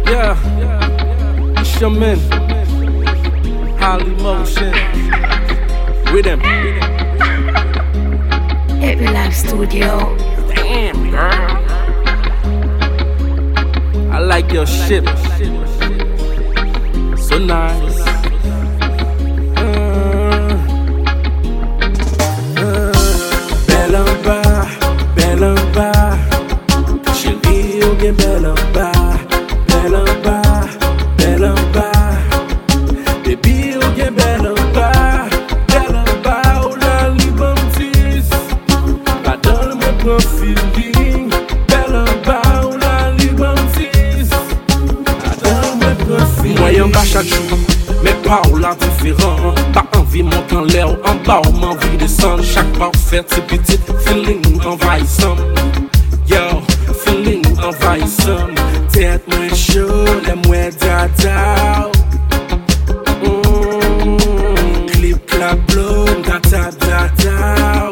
Yeah, it's your man, Holly Motion, with him. Every Life Studio. Damn, girl. I like your shit. So nice. Belle en bas, belle en bas. Chérie, ou bien belle en bas. Belle en bas, belle en bas. Baby, ou bien belle en bas. Belle en bas, ou la libantis. Pas dans le même feeling. Belle en bas, ou la libantis. Pas dans le même feeling. Moyen bas chaque jour. Mais pas ou la différent. Pas envie monter en l'air ou en bas ou m'envie descendre. Chaque pas fait c'est petit feeling envahissant. Yo, feeling envahissant. Tête moins chaud, les moins dada. Clip clap blow, data data.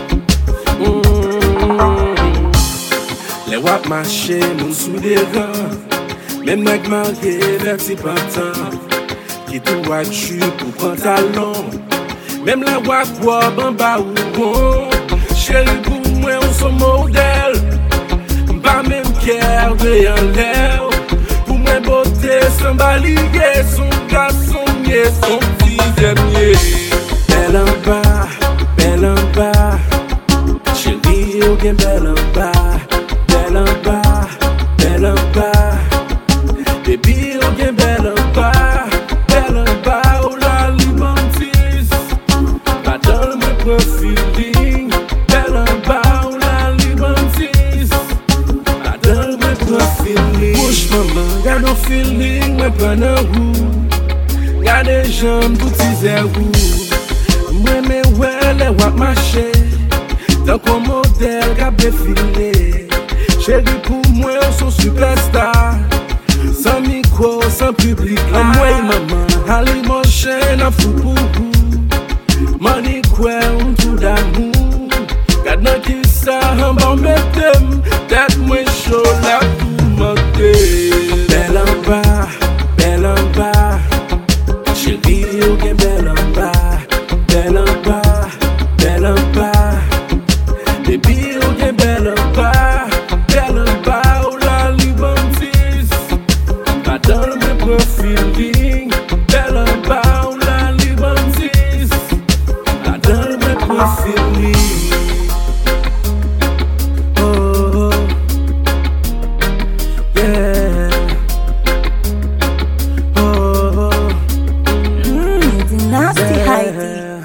Les wap marché, moun sous des rangs. Même nèg marié, verti pantan. Qui te voiture pour pantalon. Même la wak wap en bas ou bon. Chérie pour moi on son modèle. Pas même cœur de en l'air. Pour moi beauté sans balayer. Son garçon nier son petit dernier. Belle en bas, belle en bas. Chérie ou bien belle en bas. Belle en bas, belle en bas. Baby ou bien belle en bas. Feeling, belle en bas ou la libantis. Pas dans le même feeling. Push maman, y'a no feeling, mais pas dans roue. Y'a des jambes pour teaser roue. Moi mais ouais, les wap marché. Tant qu'on modèle qu'a défilé. Chérie pour moi, son superstar. Sans micro, sans public. La moi maman, Holly Motion, a fou pour vous. Money quoi un tout d'amour. Garde nan ki sa en bas metem. Tête moins chaud la tout monter. Belle en bas, belle en bas. Chérie ou bien belle en bas. Belle en bas, belle en bas. Baby ou bien belle en bas. Belle en bas ou la libantis. Pas dans le même feeling. Belle en bas ou la libantis. Feeling. Oh, yeah. It's nasty, Heidi.